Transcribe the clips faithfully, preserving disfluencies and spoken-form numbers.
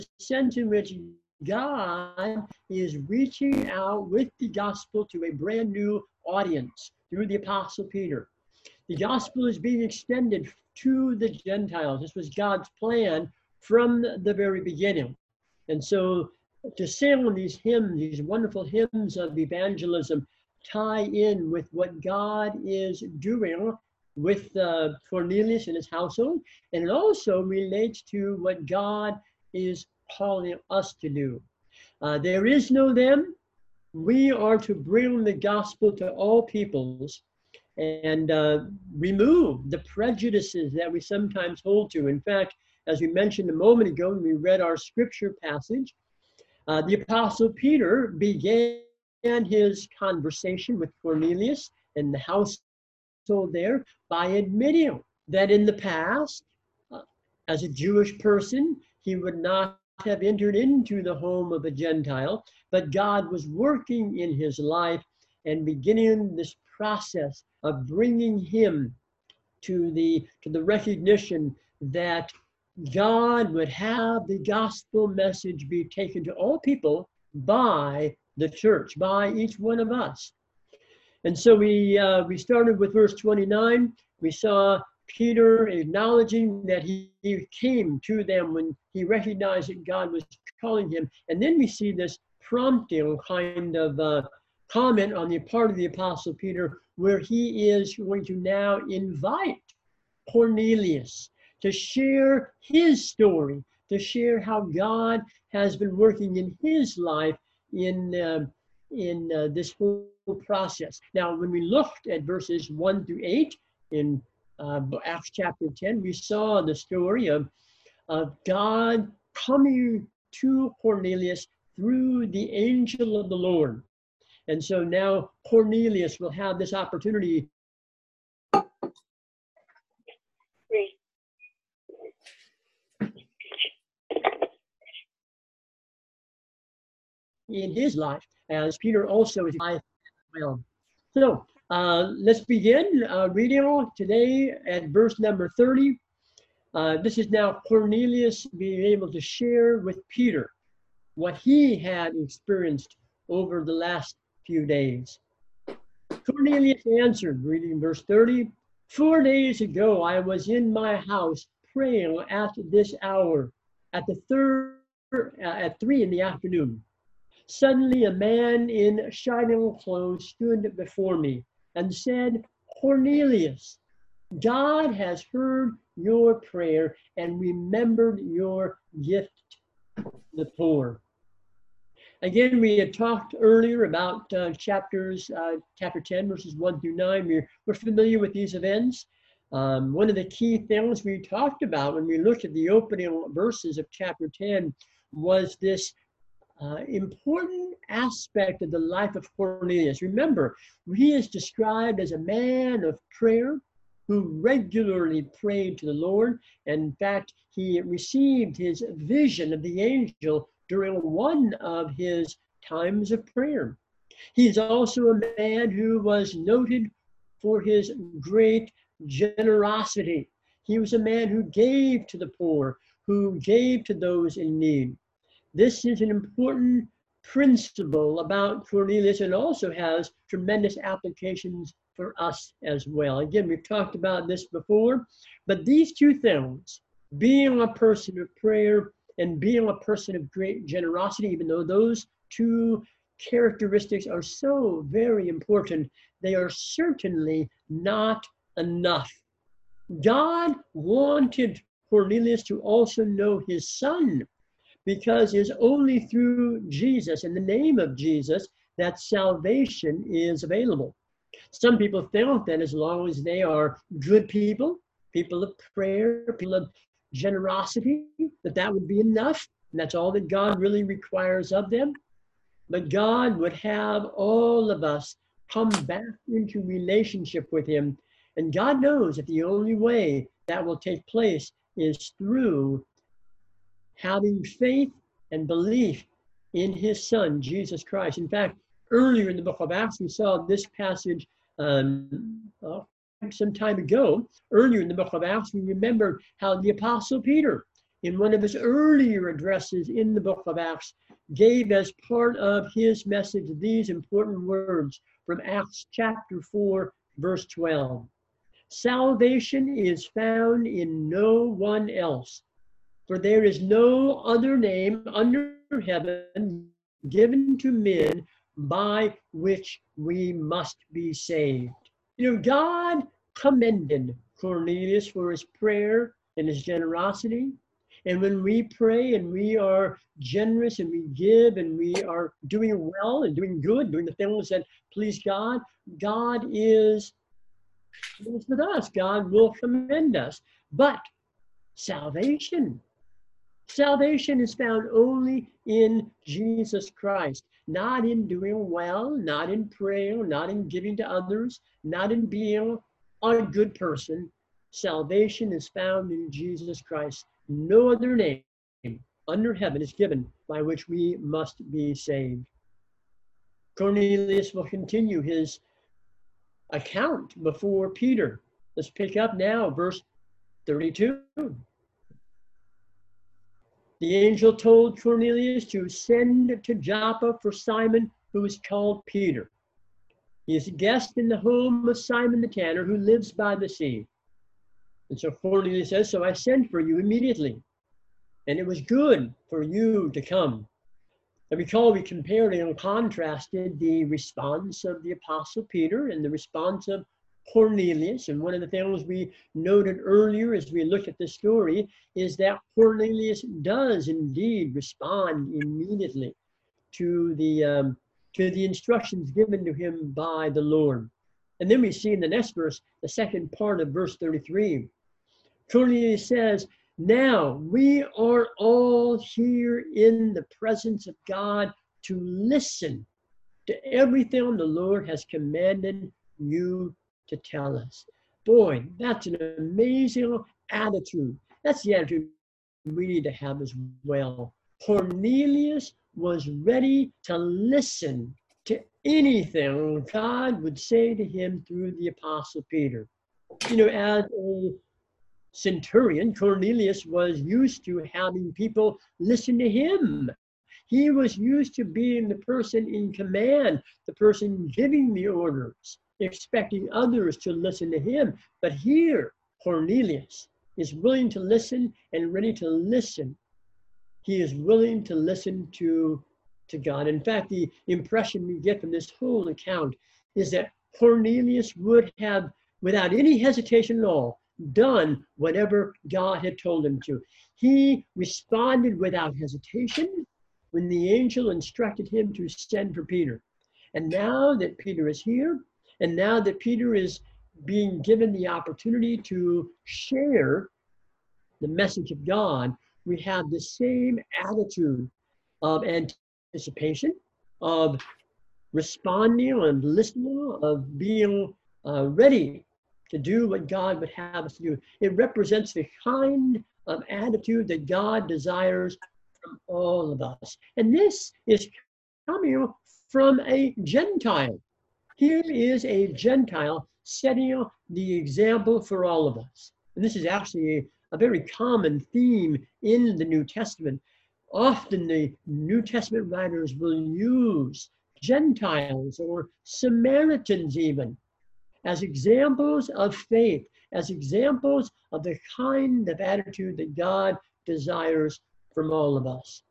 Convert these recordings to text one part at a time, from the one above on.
sense in which God is reaching out with the gospel to a brand new audience through the Apostle Peter. The gospel is being extended to the Gentiles. This was God's plan from the very beginning. And so to sing these hymns, these wonderful hymns of evangelism, tie in with what God is doing with uh, Cornelius and his household, and it also relates to what God is calling us to do. Uh, there is no them. We are to bring the gospel to all peoples and uh, remove the prejudices that we sometimes hold to. In fact, as we mentioned a moment ago when we read our scripture passage, uh, the Apostle Peter began his conversation with Cornelius and the household there by admitting that in the past, uh, as a Jewish person, he would not have entered into the home of a Gentile, but God was working in his life and beginning this process of bringing him to the, to the recognition that God would have the gospel message be taken to all people by the church, by each one of us. And so we, uh, we started with verse twenty-nine. We saw Peter acknowledging that he, he came to them when he recognized that God was calling him. And then we see this prompting kind of uh, comment on the part of the Apostle Peter, where he is going to now invite Cornelius to share his story, to share how God has been working in his life in, uh, in uh, this whole process. Now, when we looked at verses one through eight in uh, Acts chapter ten, we saw the story of, of God coming to Cornelius through the angel of the Lord. And so now Cornelius will have this opportunity in his life, as Peter also is alive as well. So uh, let's begin uh, reading today at verse number thirty. Uh, this is now Cornelius being able to share with Peter what he had experienced over the last few days. Cornelius answered, reading verse thirty, "Four days ago I was in my house praying at this hour, at the third, uh, at three in the afternoon. Suddenly a man in shining clothes stood before me and said, 'Cornelius, God has heard your prayer and remembered your gift to the poor.'" Again, we had talked earlier about uh, chapters, uh, chapter ten, verses one through nine. We're, we're familiar with these events. Um, one of the key things we talked about when we looked at the opening verses of chapter ten was this uh, important aspect of the life of Cornelius. Remember, he is described as a man of prayer who regularly prayed to the Lord. And in fact, he received his vision of the angel during one of his times of prayer. He's also a man who was noted for his great generosity. He was a man who gave to the poor, who gave to those in need. This is an important principle about Cornelius and also has tremendous applications for us as well. Again, we've talked about this before, but these two things, being a person of prayer and being a person of great generosity, even though those two characteristics are so very important, they are certainly not enough. God wanted Cornelius to also know his son, because it's only through Jesus, in the name of Jesus, that salvation is available. Some people think that as long as they are good people, people of prayer, people of generosity, that that would be enough, and that's all that God really requires of them. But God would have all of us come back into relationship with him, and God knows that the only way that will take place is through having faith and belief in his son, Jesus Christ. In fact, earlier in the book of Acts, we saw this passage um, some time ago. Earlier in the book of Acts, we remembered how the Apostle Peter in one of his earlier addresses in the book of Acts, gave as part of his message these important words from Acts chapter four, verse twelve. Salvation is found in no one else, for there is no other name under heaven given to men by which we must be saved. You know, God commended Cornelius for his prayer and his generosity. And when we pray and we are generous and we give and we are doing well and doing good, doing the things that please God, God is with us. God will commend us. But salvation, salvation is found only in Jesus Christ, not in doing well, not in prayer, not in giving to others, not in being a good person. Salvation is found in Jesus Christ. No other name under heaven is given by which we must be saved. Cornelius will continue his account before Peter. Let's pick up now, verse thirty-two. The angel told Cornelius to send to Joppa for Simon, who is called Peter. He is a guest in the home of Simon the tanner, who lives by the sea. And so Cornelius says, so I sent for you immediately, and it was good for you to come. And recall we compared and contrasted the response of the Apostle Peter and the response of Cornelius. And one of the things we noted earlier as we looked at the story is that Cornelius does indeed respond immediately to the, um, to the instructions given to him by the Lord. And then we see in the next verse, the second part of verse thirty-three, Cornelius says, now we are all here in the presence of God to listen to everything the Lord has commanded you to tell us. Boy, that's an amazing attitude. That's the attitude we need to have as well. Cornelius was ready to listen to anything God would say to him through the Apostle Peter. You know, as a centurion, Cornelius was used to having people listen to him. He was used to being the person in command, the person giving the orders, expecting others to listen to him. But here, Cornelius is willing to listen and ready to listen. He is willing to listen to, to God. In fact, the impression we get from this whole account is that Cornelius would have, without any hesitation at all, done whatever God had told him to. He responded without hesitation when the angel instructed him to send for Peter. And now that Peter is here, and now that Peter is being given the opportunity to share the message of God, we have the same attitude of anticipation, of responding and listening, of being uh, ready to do what God would have us to do. It represents the kind of attitude that God desires from all of us. And this is coming from a Gentile. Here is a Gentile setting the example for all of us. And this is actually a, a very common theme in the New Testament. Often the New Testament writers will use Gentiles or Samaritans even as examples of faith, as examples of the kind of attitude that God desires from all of us.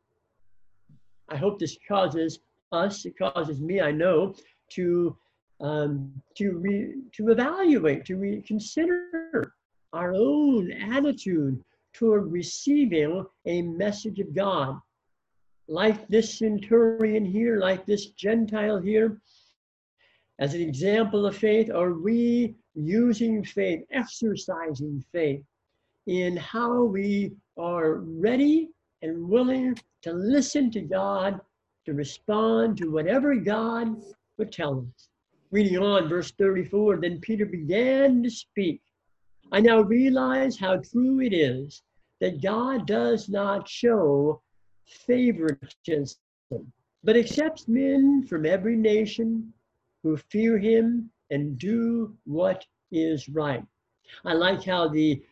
I hope this causes us, it causes me, I know, to um, to re, to evaluate, to reconsider our own attitude toward receiving a message of God. Like this centurion here, like this Gentile here, as an example of faith, are we using faith, exercising faith in how we are ready and willing to listen to God, to respond to whatever God would tell us? Reading on, verse thirty-four, then Peter began to speak. I now realize how true it is that God does not show favoritism, but accepts men from every nation who fear him and do what is right. I like how the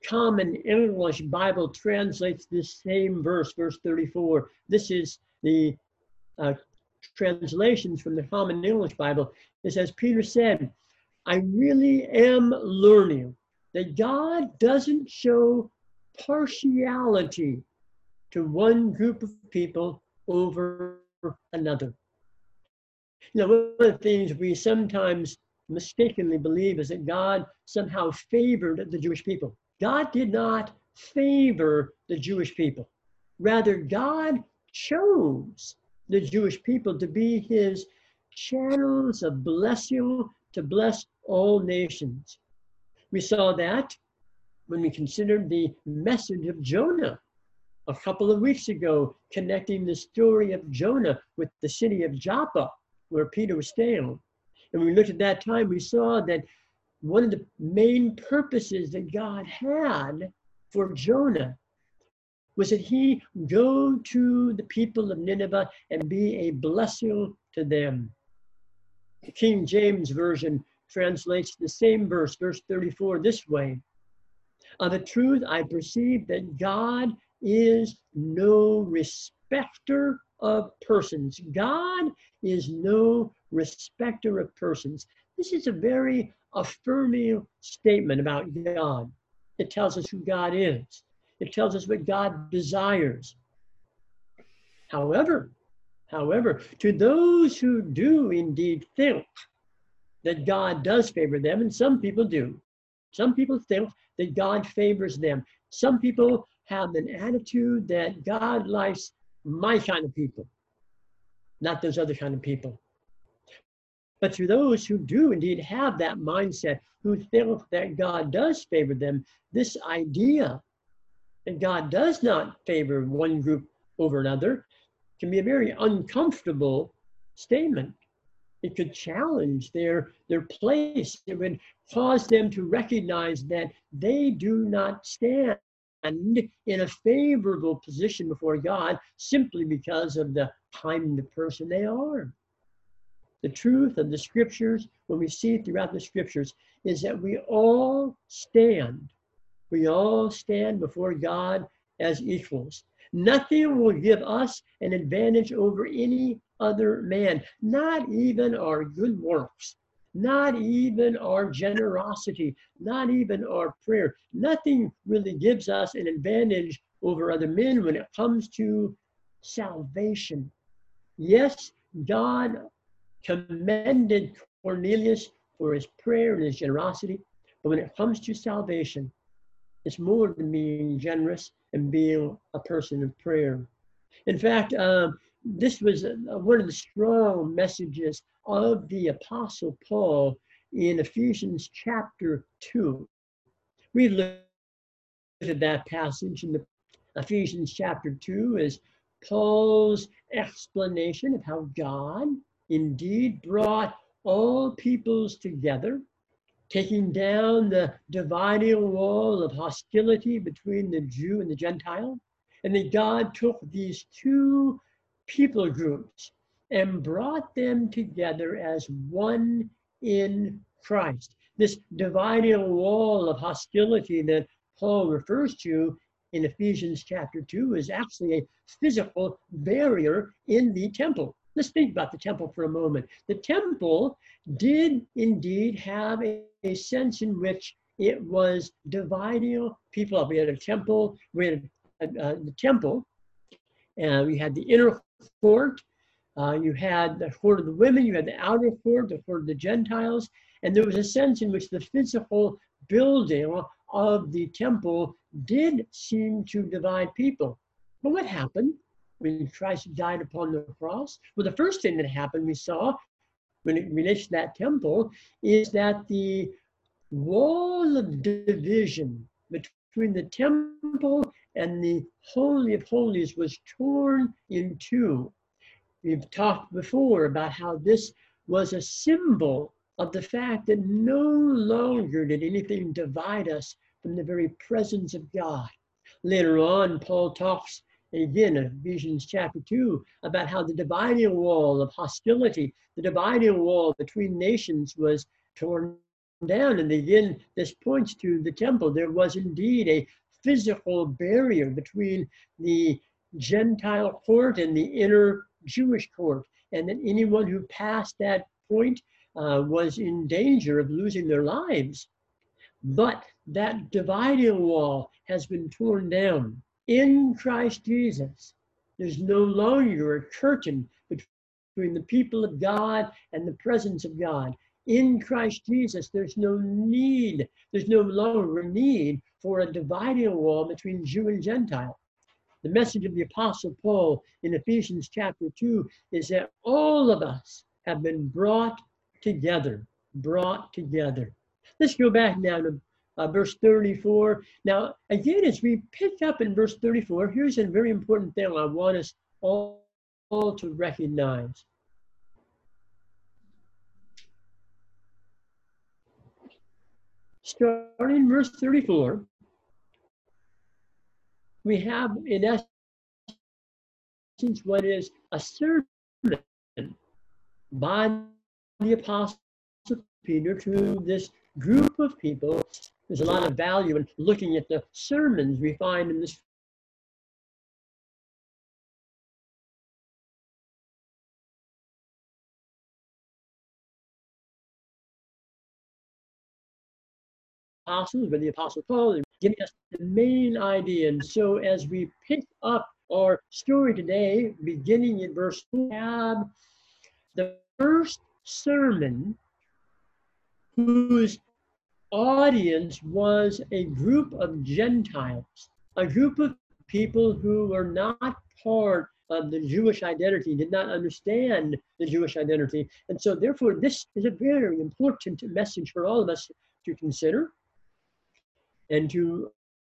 Common English Bible translates this same verse, verse thirty-four. This is the uh, translations from the Common English Bible. It says, Peter said, I really am learning that God doesn't show partiality to one group of people over another. You know, one of the things we sometimes mistakenly believe is that God somehow favored the Jewish people. God did not favor the Jewish people. Rather, God chose the Jewish people to be his channels of blessing to bless all nations. We saw that when we considered the message of Jonah a couple of weeks ago, connecting the story of Jonah with the city of Joppa, where Peter was staying. And when we looked at that time, we saw that one of the main purposes that God had for Jonah was that he go to the people of Nineveh and be a blessing to them. The King James Version translates the same verse, verse thirty-four, this way. Of a truth, I perceive that God is no respecter of persons. God is no respecter of persons. This is a very affirming statement about God. It tells us who God is. It tells us what God desires. However, however, to those who do indeed think that God does favor them, and some people do, some people think that God favors them. Some people have an attitude that God likes my kind of people, not those other kind of people. But to those who do indeed have that mindset, who think that God does favor them, this idea that God does not favor one group over another can be a very uncomfortable statement. It could challenge their, their place. It would cause them to recognize that they do not stand in a favorable position before God simply because of the kind of person they are. The truth of the scriptures, when we see it throughout the scriptures, is that we all stand. We all stand before God as equals. Nothing will give us an advantage over any other man, not even our good works, not even our generosity, not even our prayer. Nothing really gives us an advantage over other men when it comes to salvation. Yes, God commended Cornelius for his prayer and his generosity, but when it comes to salvation, it's more than being generous and being a person of prayer. In fact, um, this was a, one of the strong messages of the Apostle Paul in Ephesians chapter two. We looked at that passage in the Ephesians chapter two as Paul's explanation of how God indeed brought all peoples together, taking down the dividing wall of hostility between the Jew and the Gentile, and that God took these two people groups and brought them together as one in Christ. This dividing wall of hostility that Paul refers to in Ephesians chapter two is actually a physical barrier in the temple. Let's think about the temple for a moment. The temple did indeed have a, a sense in which it was dividing people up. We had a temple, we had a, a, the temple, and we had the inner court, uh, you had the court of the women, you had the outer court, the court of the Gentiles, and there was a sense in which the physical building of the temple did seem to divide people. But what happened when Christ died upon the cross? Well, the first thing that happened, we saw, when it relates to that temple, is that the wall of division between the temple and the Holy of Holies was torn in two. We've talked before about how this was a symbol of the fact that no longer did anything divide us from the very presence of God. Later on, Paul talks again in Ephesians chapter two about how the dividing wall of hostility, the dividing wall between nations was torn down. And again, this points to the temple. There was indeed a physical barrier between the Gentile court and the inner Jewish court. And that anyone who passed that point uh, was in danger of losing their lives. But that dividing wall has been torn down. In Christ Jesus, there's no longer a curtain between the people of God and the presence of God. In Christ Jesus, there's no need, there's no longer a need for a dividing wall between Jew and Gentile. The message of the Apostle Paul in Ephesians chapter two is that all of us have been brought together, brought together. Let's go back now to uh, verse thirty-four. Now, again, as we pick up in verse thirty-four, here's a very important thing I want us all, all to recognize. Starting in verse thirty-four, we have in essence what is a sermon by the Apostle Peter to this group of people. There's a lot of value in looking at the sermons we find in this apostles, but the Apostle Paul is giving us the main idea. And so as we pick up our story today, beginning in verse four, we have the first sermon whose audience was a group of Gentiles, a group of people who were not part of the Jewish identity, did not understand the Jewish identity. And so therefore, this is a very important message for all of us to consider and to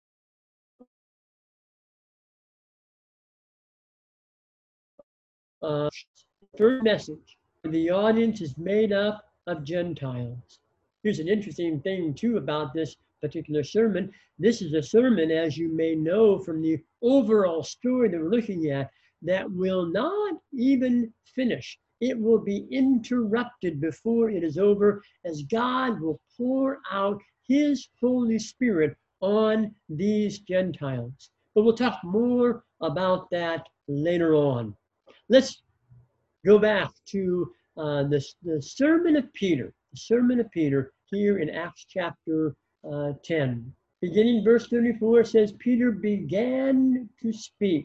uh, first message. The audience is made up of Gentiles. Here's an interesting thing too about this particular sermon. This is a sermon, as you may know from the overall story that we're looking at, that will not even finish. It will be interrupted before it is over, as God will pour out his Holy Spirit on these Gentiles. But we'll talk more about that later on. Let's go back to uh, the, the Sermon of Peter, the Sermon of Peter here in Acts chapter uh, ten. Beginning verse thirty-four says, Peter began to speak.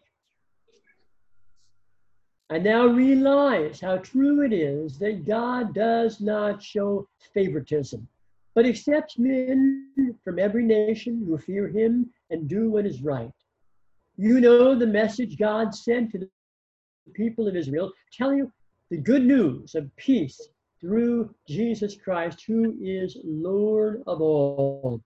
I now realize how true it is that God does not show favoritism, but accepts men from every nation who fear him and do what is right. You know the message God sent to the people of Israel, telling you the good news of peace through Jesus Christ, who is Lord of all.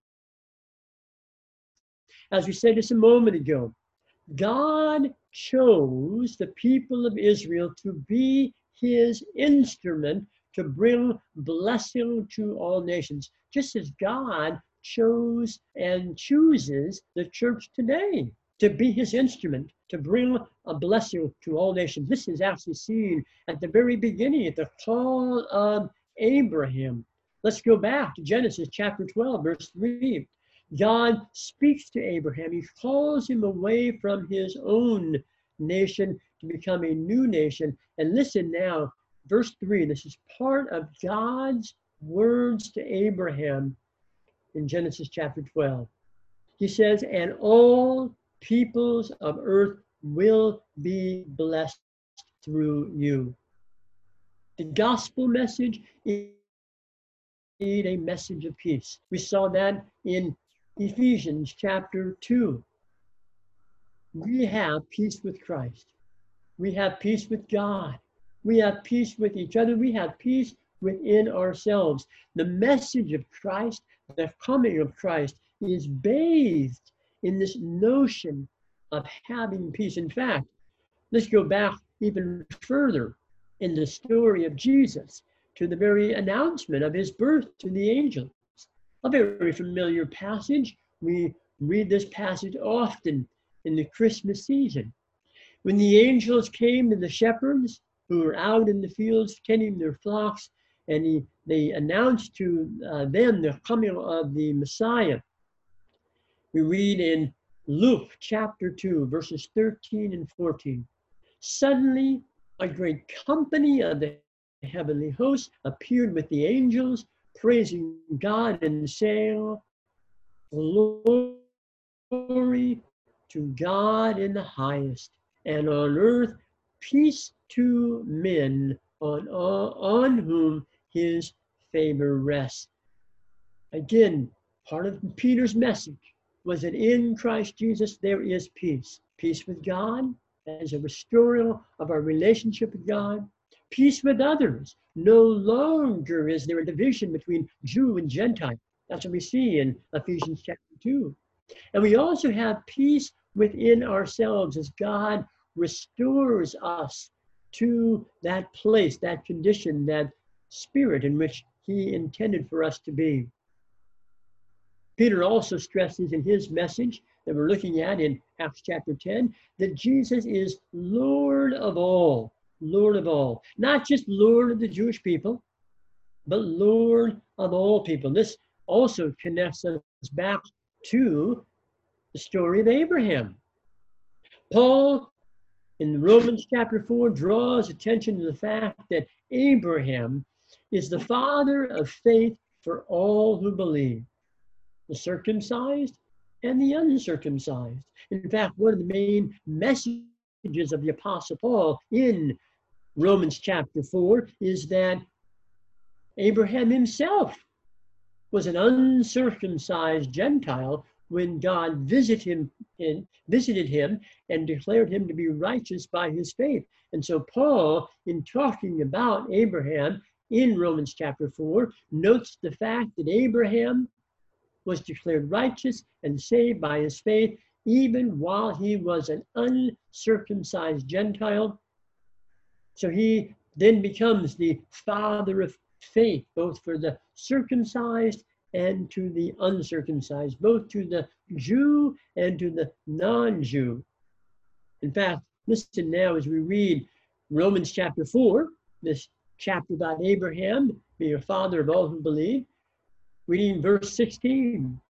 As we said just a moment ago, God chose the people of Israel to be his instrument to bring blessing to all nations, just as God chose and chooses the church today to be his instrument to bring a blessing to all nations. This is actually seen at the very beginning, at the call of Abraham. Let's go back to Genesis chapter twelve, verse three. God speaks to Abraham. He calls him away from his own nation to become a new nation. And listen now, verse three, this is part of God's words to Abraham in Genesis chapter twelve. He says, and all peoples of earth will be blessed through you. The gospel message is a message of peace. We saw that in Ephesians chapter two. We have peace with Christ. We have peace with God. We have peace with each other. We have peace within ourselves. The message of Christ, the coming of Christ, is bathed in this notion of having peace. In fact, let's go back even further in the story of Jesus to the very announcement of his birth to the angels. A very familiar passage. We read this passage often in the Christmas season. When the angels came to the shepherds who were out in the fields tending their flocks, and he, they announced to uh, them the coming of the Messiah. We read in Luke chapter two, verses thirteen and fourteen. Suddenly, a great company of the heavenly hosts appeared with the angels, praising God and saying, "Glory to God in the highest, and on earth peace to men on, on whom his favor rests." Again, part of Peter's message was that in Christ Jesus there is peace. Peace with God as a restoral of our relationship with God. Peace with others. No longer is there a division between Jew and Gentile. That's what we see in Ephesians chapter two. And we also have peace within ourselves as God restores us to that place, that condition, that spirit in which he intended for us to be. Peter also stresses in his message that we're looking at in Acts chapter ten, that Jesus is Lord of all, Lord of all. Not just Lord of the Jewish people, but Lord of all people. This also connects us back to the story of Abraham. Paul, in Romans chapter four, draws attention to the fact that Abraham is the father of faith for all who believe, the circumcised and the uncircumcised. In fact, one of the main messages of the Apostle Paul in Romans chapter four is that Abraham himself was an uncircumcised Gentile when God visited him, in, visited him and declared him to be righteous by his faith. And so Paul, in talking about Abraham in Romans chapter four, notes the fact that Abraham was declared righteous and saved by his faith, even while he was an uncircumcised Gentile. So he then becomes the father of faith, both for the circumcised and to the uncircumcised, both to the Jew and to the non-Jew. In fact, listen now as we read Romans chapter four, this chapter about Abraham, being a father of all who believe. Reading verse sixteen.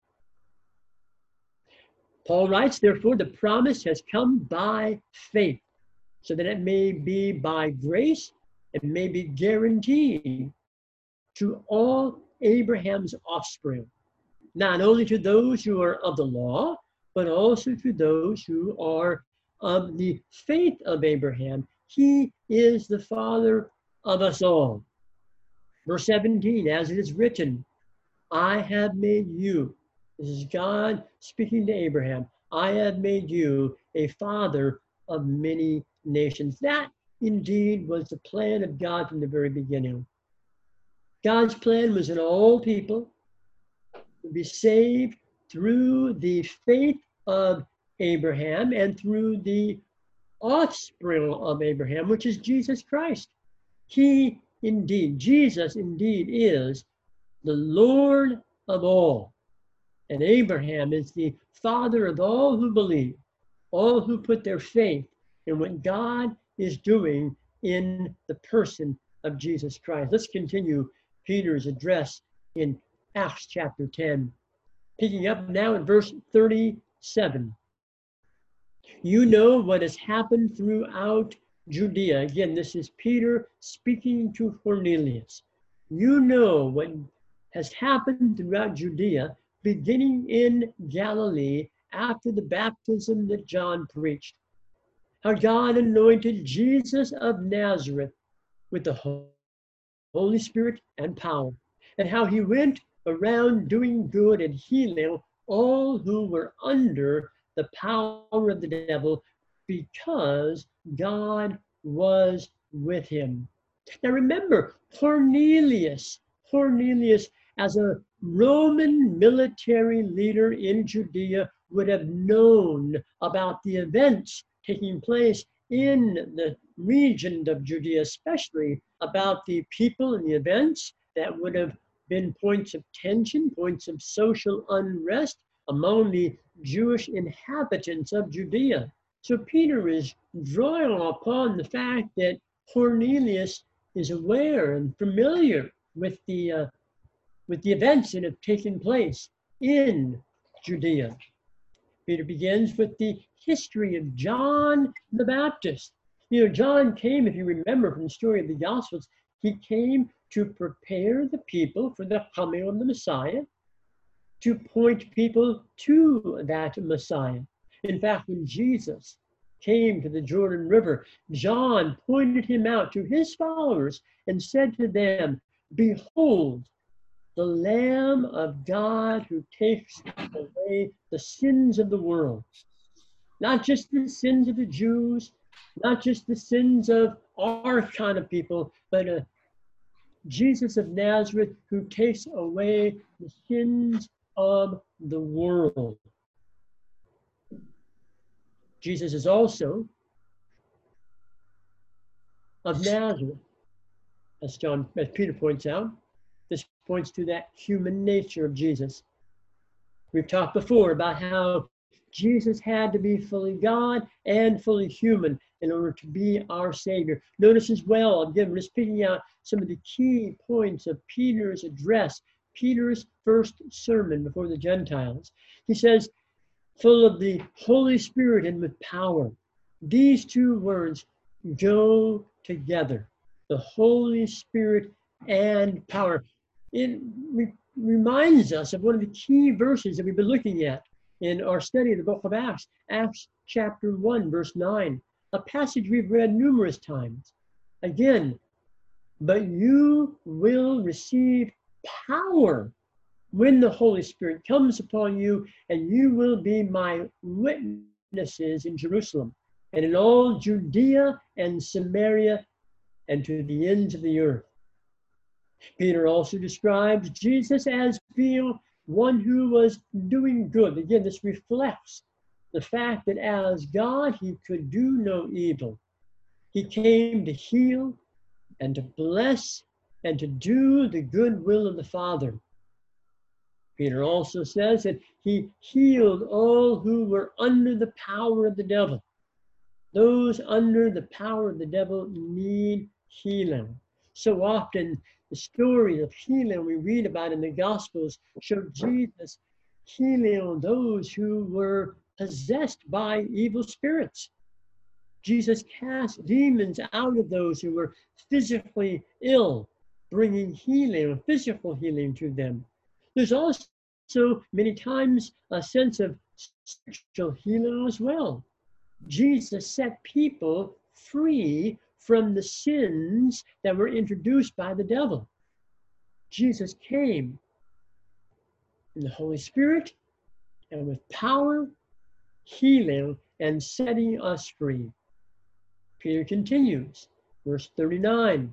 Paul writes, "Therefore the promise has come by faith, so that it may be by grace and may be guaranteed to all Abraham's offspring, not only to those who are of the law, but also to those who are of the faith of Abraham. He is the father of us all." Verse seventeen, "As it is written, I have made you," this is God speaking to Abraham, "I have made you a father of many nations." That indeed was the plan of God from the very beginning. God's plan was that all people would be saved through the faith of Abraham and through the offspring of Abraham, which is Jesus Christ. He indeed, Jesus indeed is the Lord of all. And Abraham is the father of all who believe, all who put their faith in what God is doing in the person of Jesus Christ. Let's continue Peter's address in Acts chapter ten. Picking up now in verse thirty-seven. "You know what has happened throughout Judea." Again, this is Peter speaking to Cornelius. "You know what has happened throughout Judea, beginning in Galilee after the baptism that John preached. How God anointed Jesus of Nazareth with the Holy Spirit and power, and how he went around doing good and healing all who were under the power of the devil, because God was with him." Now remember, Cornelius, Cornelius, as a Roman military leader in Judea, would have known about the events taking place in the region of Judea, especially about the people and the events that would have been points of tension, points of social unrest among the Jewish inhabitants of Judea. So Peter is drawing upon the fact that Cornelius is aware and familiar with the uh, with the events that have taken place in Judea. Peter begins with the history of John the Baptist. You know, John came, if you remember from the story of the Gospels, he came to prepare the people for the coming of the Messiah, to point people to that Messiah. In fact, when Jesus came to the Jordan River, John pointed him out to his followers and said to them, "Behold, the Lamb of God who takes away the sins of the world." Not just the sins of the Jews, not just the sins of our kind of people, but uh, Jesus of Nazareth who takes away the sins of the world. Jesus is also of Nazareth, as John, as Peter points out. This points to that human nature of Jesus. We've talked before about how Jesus had to be fully God and fully human in order to be our Savior. Notice as well, again, we're just picking out some of the key points of Peter's address, Peter's first sermon before the Gentiles. He says, full of the Holy Spirit and with power. These two words go together, the Holy Spirit and power. It re- reminds us of one of the key verses that we've been looking at in our study of the book of Acts, Acts chapter one, verse nine, a passage we've read numerous times. Again, but you will receive power when the Holy Spirit comes upon you, and you will be my witnesses in Jerusalem and in all Judea and Samaria and to the ends of the earth. Peter also describes Jesus as being one who was doing good. Again, this reflects the fact that as God, he could do no evil. He came to heal and to bless and to do the good will of the Father. Peter also says that he healed all who were under the power of the devil. Those under the power of the devil need healing. So often, the story of healing we read about in the Gospels show Jesus healing those who were possessed by evil spirits. Jesus cast demons out of those who were physically ill, bringing healing, physical healing to them. There's also many times a sense of spiritual healing as well. Jesus set people free from the sins that were introduced by the devil. Jesus came in the Holy Spirit and with power, healing, and setting us free. Peter continues, verse thirty-nine.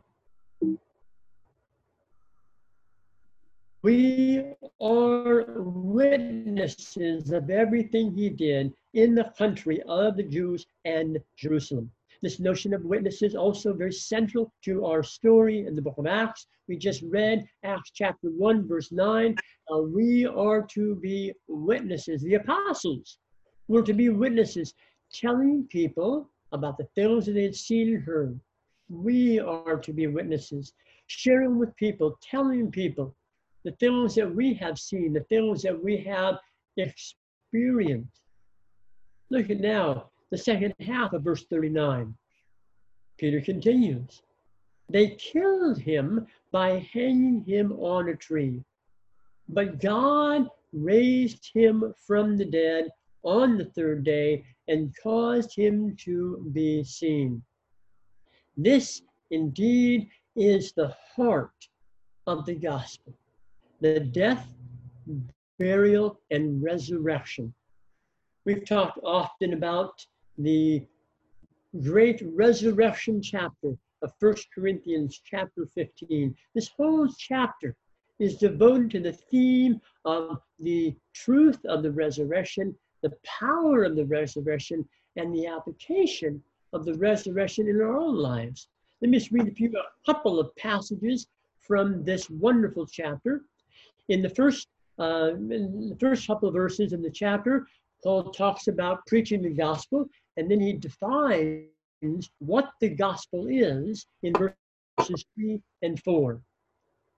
We are witnesses of everything he did in the country of the Jews and Jerusalem. This notion of witnesses also very central to our story in the book of Acts. We just read Acts chapter one, verse nine. Uh, we are to be witnesses. The apostles were to be witnesses, telling people about the things that they had seen and heard. We are to be witnesses, sharing with people, telling people the things that we have seen, the things that we have experienced. Look at now the second half of verse thirty-nine. Peter continues. They killed him by hanging him on a tree, but God raised him from the dead on the third day and caused him to be seen. This indeed is the heart of the gospel, the death, burial, and resurrection. We've talked often about the great resurrection chapter of First Corinthians chapter fifteen. This whole chapter is devoted to the theme of the truth of the resurrection, the power of the resurrection, and the application of the resurrection in our own lives. Let me just read a few, a couple of passages from this wonderful chapter. In the first, uh, in the first couple of verses in the chapter, Paul talks about preaching the gospel, and then he defines what the gospel is in verses three and four.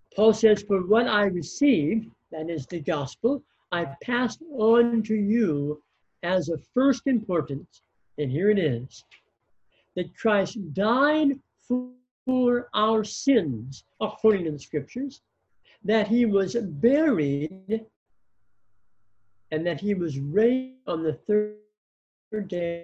Paul says, for what I received, that is the gospel, I passed on to you as of first importance. And here it is, that Christ died for our sins, according to the scriptures, that he was buried, and that he was raised on the third day,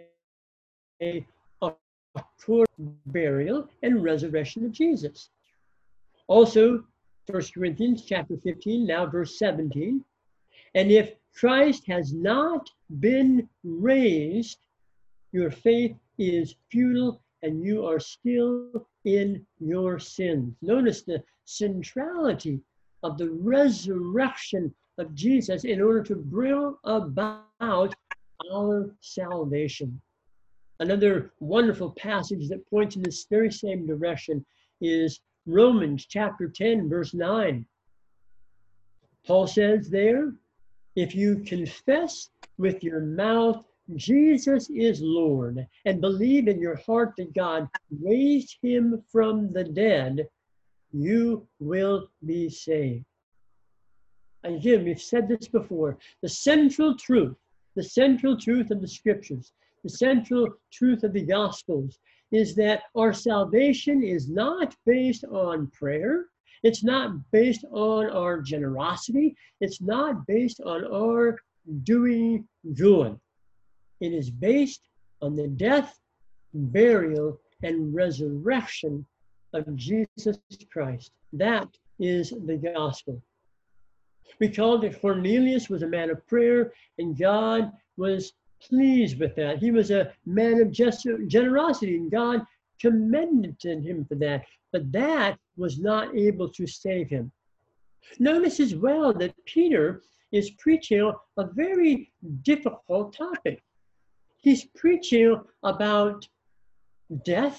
according burial and resurrection of Jesus. Also, First Corinthians chapter fifteen, now verse seventeen. And if Christ has not been raised, your faith is futile and you are still in your sins. Notice the centrality of the resurrection of Jesus in order to bring about our salvation. Another wonderful passage that points in this very same direction is Romans chapter ten, verse nine. Paul says there, if you confess with your mouth Jesus is Lord and believe in your heart that God raised him from the dead, you will be saved. Again, we've said this before, the central truth, the central truth of the scriptures, the central truth of the gospels is that our salvation is not based on prayer. It's not based on our generosity. It's not based on our doing good. It is based on the death, burial, and resurrection of Jesus Christ. That is the gospel. We call that Cornelius was a man of prayer, and God was pleased with that. He was a man of generosity, and God commended him for that. But that was not able to save him. Notice as well that Peter is preaching a very difficult topic. He's preaching about death,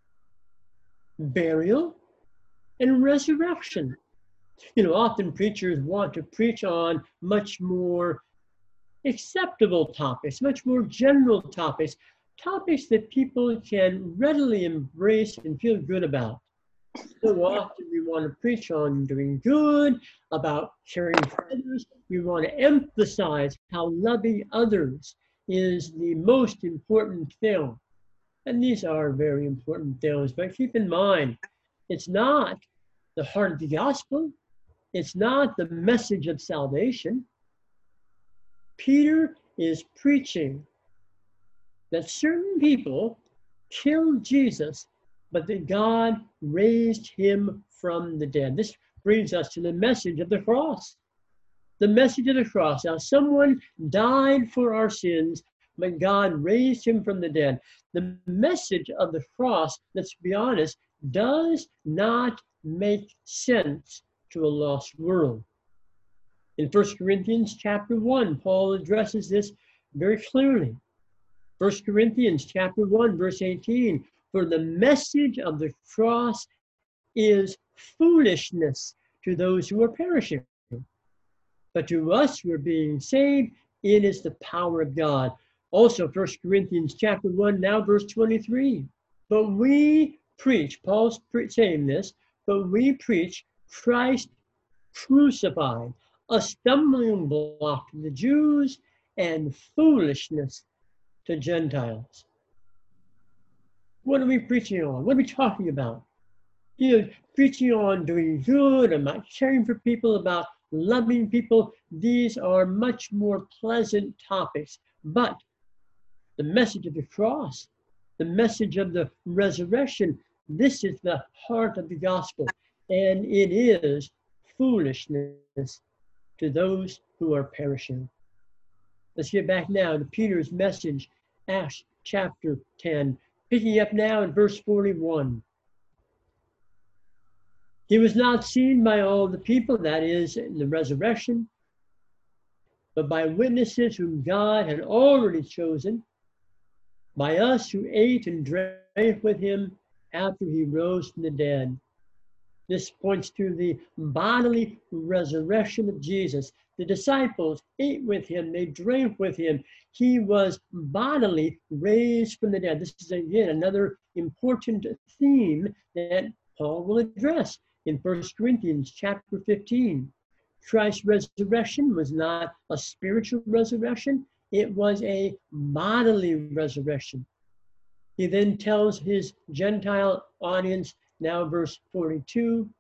burial, and resurrection. You know, often preachers want to preach on much more acceptable topics, much more general topics, topics that people can readily embrace and feel good about. So often we want to preach on doing good, about caring for others. We want to emphasize how loving others is the most important thing. And these are very important things, but keep in mind, it's not the heart of the gospel. It's not the message of salvation. Peter is preaching that certain people killed Jesus, but that God raised him from the dead. This brings us to the message of the cross. The message of the cross. Now, someone died for our sins, but God raised him from the dead. The message of the cross, let's be honest, does not make sense to a lost world. In First Corinthians chapter one, Paul addresses this very clearly. First Corinthians chapter one, verse eighteen, for the message of the cross is foolishness to those who are perishing. But to us who are being saved, it is the power of God. Also, First Corinthians chapter one, now verse twenty-three. But we preach, Paul's saying this, but we preach Christ crucified, a stumbling block to the Jews and foolishness to Gentiles. What are we preaching on? What are we talking about? You know, preaching on doing good, about caring for people, about loving people. These are much more pleasant topics. But the message of the cross, the message of the resurrection, this is the heart of the gospel. And it is foolishness to those who are perishing. Let's get back now to Peter's message, Acts chapter ten, picking up now in verse forty-one. He was not seen by all the people, that is, in the resurrection, but by witnesses whom God had already chosen, by us who ate and drank with him after he rose from the dead. This points to the bodily resurrection of Jesus. The disciples ate with him, they drank with him. He was bodily raised from the dead. This is, again, another important theme that Paul will address in First Corinthians chapter fifteen. Christ's resurrection was not a spiritual resurrection, it was a bodily resurrection. He then tells his Gentile audience, now verse forty-two,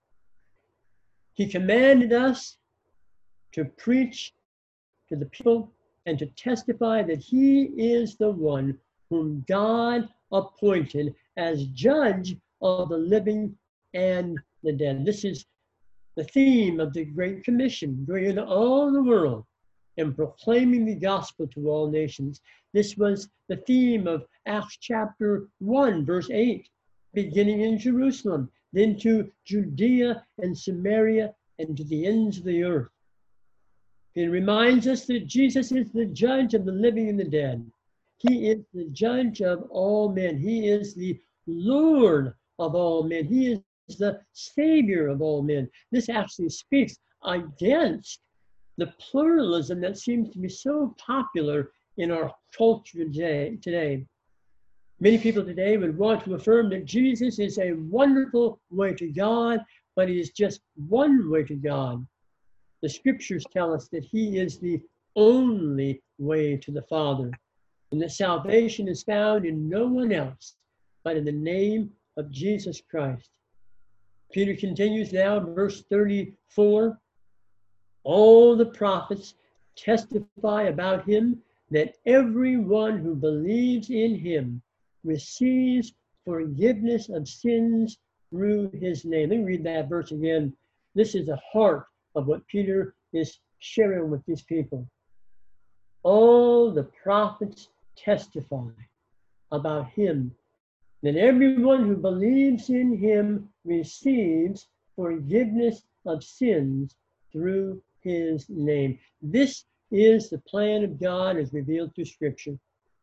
he commanded us to preach to the people and to testify that he is the one whom God appointed as judge of the living and the dead. This is the theme of the Great Commission, going into all the world and proclaiming the gospel to all nations. This was the theme of Acts chapter one, verse eight, beginning in Jerusalem, then to Judea and Samaria and to the ends of the earth. It reminds us that Jesus is the judge of the living and the dead. He is the judge of all men. He is the Lord of all men. He is the Savior of all men. This actually speaks against the pluralism that seems to be so popular in our culture today. today. Many people today would want to affirm that Jesus is a wonderful way to God, but he is just one way to God. The scriptures tell us that he is the only way to the Father, and that salvation is found in no one else but in the name of Jesus Christ. Peter continues now, verse thirty-four. All the prophets testify about him that everyone who believes in him receives forgiveness of sins through his name. Let me read that verse again. This is the heart of what Peter is sharing with these people. All the prophets testify about him that everyone who believes in him receives forgiveness of sins through his name. This is the plan of God as revealed through Scripture.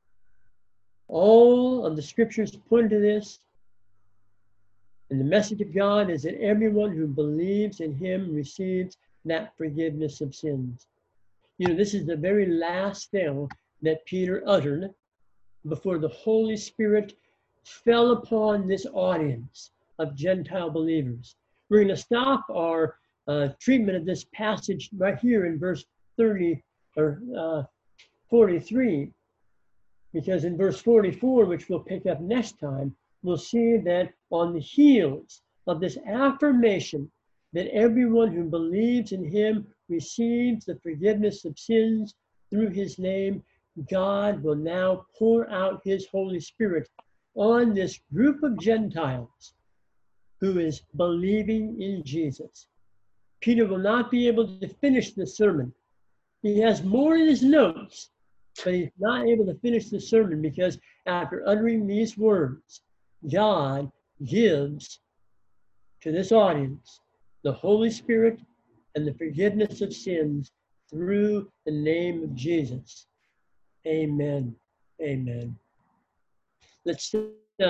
All of the Scriptures point to this, and the message of God is that everyone who believes in him receives that forgiveness of sins. You know, this is the very last thing that Peter uttered before the Holy Spirit fell upon this audience of Gentile believers. We're going to stop our uh, treatment of this passage right here in verse thirty or uh, forty-three, because in verse forty-four, which we'll pick up next time, we'll see that on the heels of this affirmation that everyone who believes in him receives the forgiveness of sins through his name, God will now pour out his Holy Spirit on this group of Gentiles who is believing in Jesus. Peter will not be able to finish the sermon. He has more in his notes, but he's not able to finish the sermon because after uttering these words, God gives to this audience the Holy Spirit and the forgiveness of sins through the name of Jesus. Amen. Amen. Let's